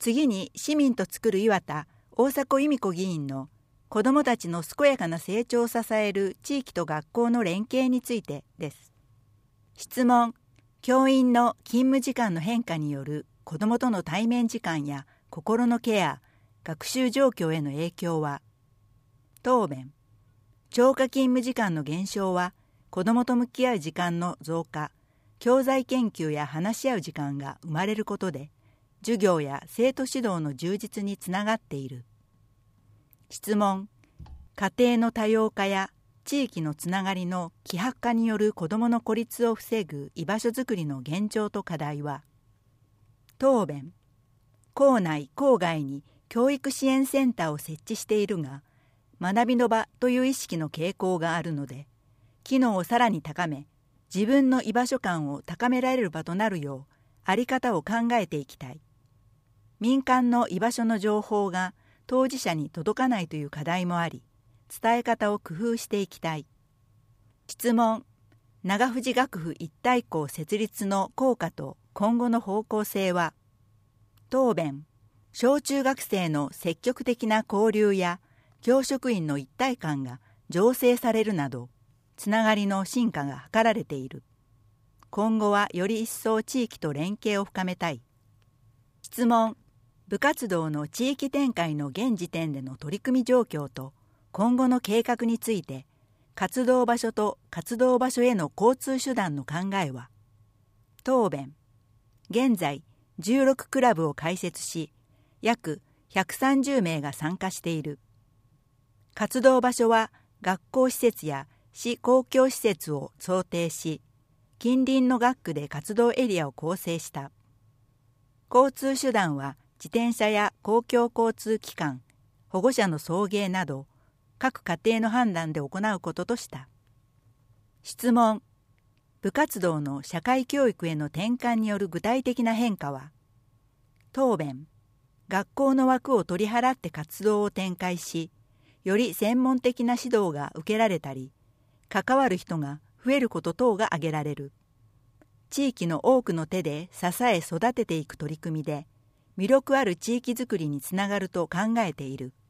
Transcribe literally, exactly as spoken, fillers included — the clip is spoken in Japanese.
次に市民と作る岩田大迫由美子議員の子どもたちの健やかな成長を支える地域と学校の連携についてです。質問。教員の勤務時間の変化による子どもとの対面時間や心のケア、学習状況への影響は。答弁。超過勤務時間の減少は子どもと向き合う時間の増加、教材研究や話し合う時間が生まれることで、授業や生徒指導の充実につながっている。質問。家庭の多様化や地域のつながりの希薄化による子どもの孤立を防ぐ居場所づくりの現状と課題は。答弁。校内校外に教育支援センターを設置しているが、学びの場という意識の傾向があるので、機能をさらに高め、自分の居場所感を高められる場となるよう、あり方を考えていきたい。民間の居場所の情報が当事者に届かないという課題もあり、伝え方を工夫していきたい。質問。長藤学府一体校設立の効果と今後の方向性は。答弁。小中学生の積極的な交流や教職員の一体感が醸成されるなど、つながりの進化が図られている。今後はより一層地域と連携を深めたい。質問。部活動の地域展開の現時点での取り組み状況と今後の計画について、活動場所と活動場所への交通手段の考えは。答弁。現在じゅうろくクラブを開設し、約ひゃくさんじゅうめいが参加している。活動場所は学校施設や市公共施設を想定し、近隣の学区で活動エリアを構成した。交通手段は自転車や公共交通機関、保護者の送迎など、各家庭の判断で行うこととした。質問。部活動の社会教育への転換による具体的な変化は。答弁。学校の枠を取り払って活動を展開し、より専門的な指導が受けられたり、関わる人が増えること等が挙げられる。地域の多くの手で支え育てていく取り組みで、魅力ある地域づくりにつながると考えている。